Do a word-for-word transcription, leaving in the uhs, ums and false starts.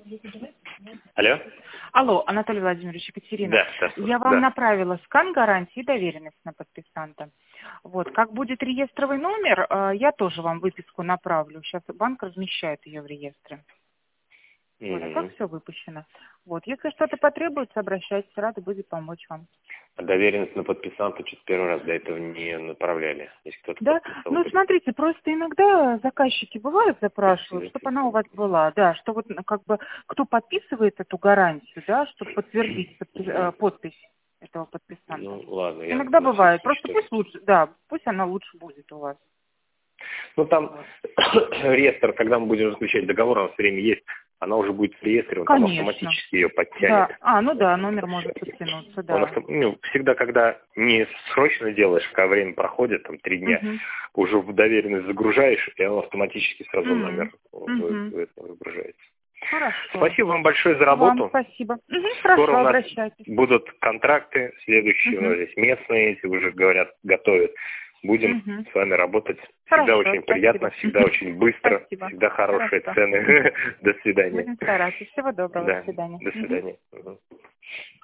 Алло? Алло, Анатолий Владимирович, Екатерина. Да, да. Я вам да. направила скан гарантии и доверенность на подписанта. Вот, как будет реестровый номер, э, я тоже вам выписку направлю. Сейчас банк размещает ее в реестре. Вот, а как все выпущено? Вот, если что-то потребуется, обращайтесь, рады будет помочь вам. А доверенность на подписанта что-то первый раз до этого не направляли. Если кто-то Да, подписал, ну будет. смотрите, просто иногда заказчики бывают, запрашивают, чтобы она у вас была, да, что вот ну, как бы кто подписывает эту гарантию, да, чтобы подтвердить подпи- э, подпись этого подписанта. Ну, ладно, я Иногда на всякий бывает, случай просто тоже. пусть лучше, да, пусть она лучше будет у вас. Ну, там реестр, когда мы будем заключать договор, у нас время есть, она уже будет в реестре, он там Конечно. автоматически ее подтянет. Да, а, ну да, номер может подтянуться, Он да. авто- ну, всегда, когда не срочно делаешь, когда время проходит, там, три дня, Мгм. уже в доверенность загружаешь, и он автоматически сразу Мгм. номер вы- Мгм. вы- выгружается. Хорошо. Спасибо вам большое за Вам работу. спасибо. Мгм, Скоро хорошо, у нас обращайтесь. будут контракты, следующие у Мгм. нас здесь местные, эти уже говорят, готовят. Будем Мгм. с вами работать. Всегда Хорошо, очень спасибо. приятно, всегда очень быстро, Спасибо. всегда хорошие Хорошо. цены. До свидания. Будем стараться. Всего доброго. Да, До свидания. до Мгм. свидания. Мгм.